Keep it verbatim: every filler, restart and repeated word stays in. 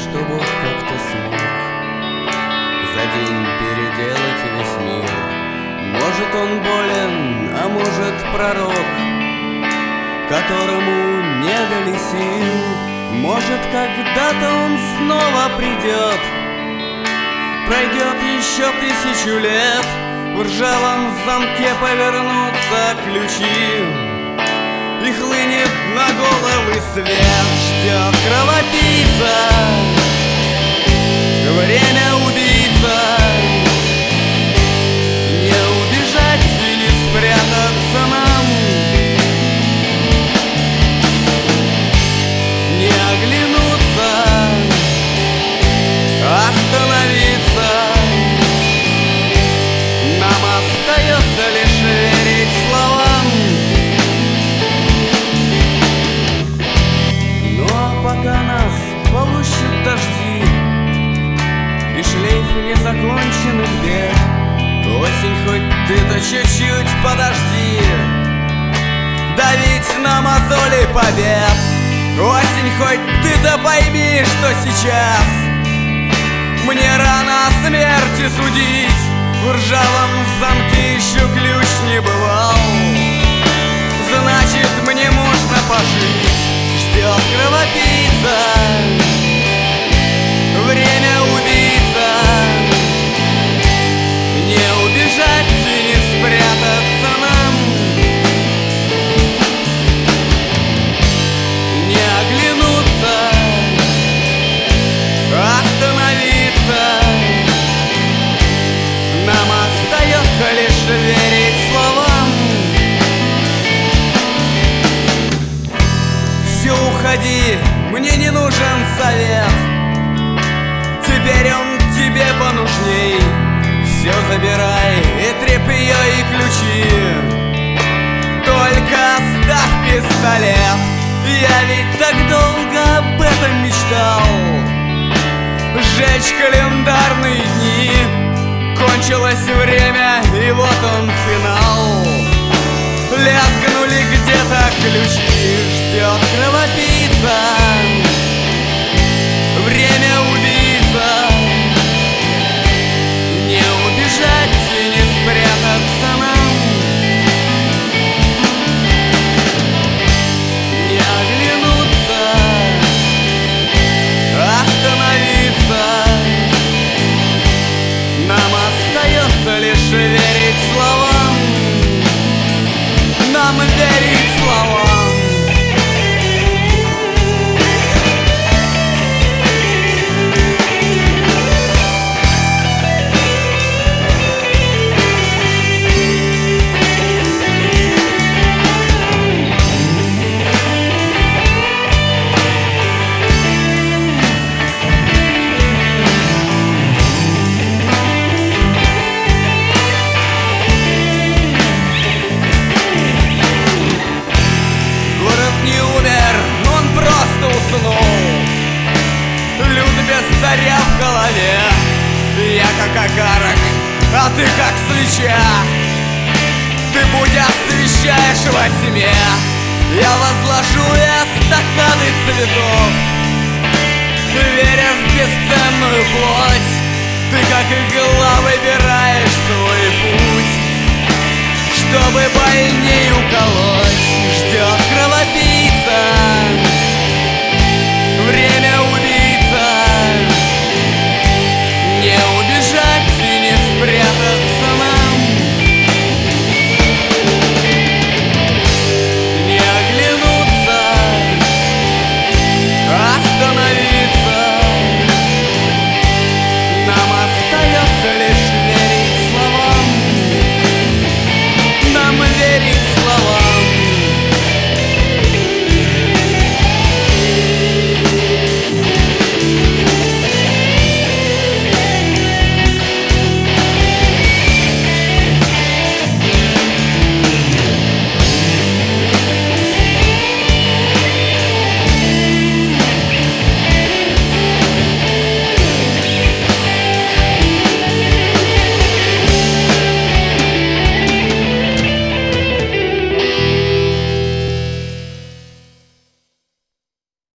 что Бог как-то смог за день переделать весь мир. Может, он болен, а может, пророк, которому не дали сил. Может, когда-то он снова придет, пройдет еще тысячу лет, в ржавом замке повернутся ключи, и хлынет на головы свет. Ждет кровопийца, время убийца. Не убежать и не спрятаться нам, не оглянуться, остановиться. Нам остается лишь верить словам. Ну а пока нас полощут дожди и шлейф незаконченных бед, осень, хоть ты-то чуть-чуть подожди, давить на мозоли побед. Осень, хоть ты-то пойми, что сейчас мне рано о смерти судить. В ржавом замке еще ключ не бывал, значит, мне можно пожить. Ждет кровопийца, время убийца. Не убежать и не спрятаться нам, не оглянуться, остановиться. Нам остается лишь верить словам. Все, уходи, мне не нужен совет, теперь он тебе понужней. Все забирай, и тряпье, и ключи, только оставь пистолет. Я ведь так долго об этом мечтал, сжечь календарные дни. Кончилось время, и вот он финал. Лязгнули где-то ключи. Ждет кровопийца, время убийца. Не убежать и не спрятаться нам, не оглянуться, остановиться. Нам остается лишь верить словам, нам верить словам. Заря в голове, я как огарок, а ты как свеча. Ты путь освещаешь во тьме, я возложу, я